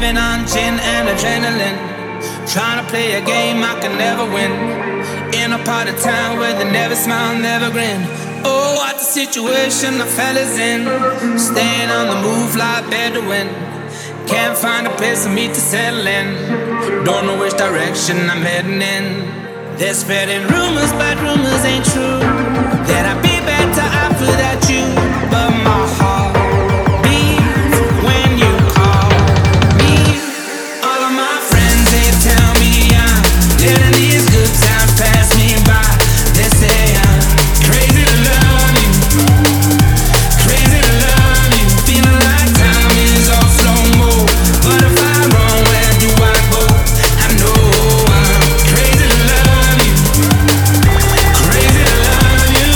running on gin and adrenaline, trying to play a game I can never win, in a part of town where they never smile, never grin. Oh, what the situation the fellas in, staying on the move like Bedouin. Can't find a place for me to settle in, don't know which direction I'm heading in. They're spreading rumors, but rumors ain't true, that I'd be better off without you. But my heart beats when you call me. All of my friends, they tell me I'm letting these good times pass me by. They say I'm crazy to love you, crazy to love you. Feeling like time is all slow-mo, but if I'm wrong, where do I go? I know I'm crazy to love you, crazy to love you.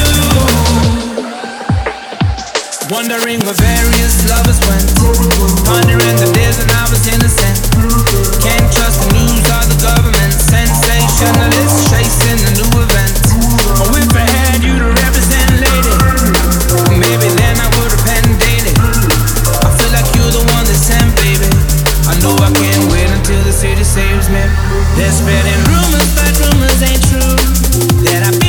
Wondering where various lovers went, pondering the days when I was innocent. Can't trust the news or the government, sensationalists chasing a new event. I whip ahead you to represent, lady, maybe then I would repent daily. I feel like you're the one that's sent, baby. I know I can't wait until the city saves me. They're spreading rumors, but rumors ain't true, that I